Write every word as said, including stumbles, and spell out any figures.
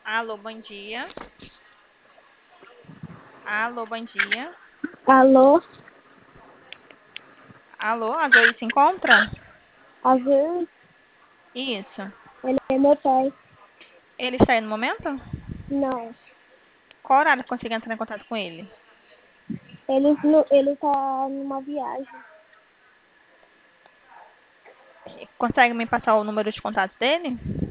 Alô, bom dia. Alô, bom dia. Alô, Alô, a Zoe se encontra? Azul, Isso. ele é meu pai. Ele está aí no momento? Não, Qual horário eu consigo entrar em contato com ele? ele, não- ele tá numa viagem. Consegue me passar o número de contato dele?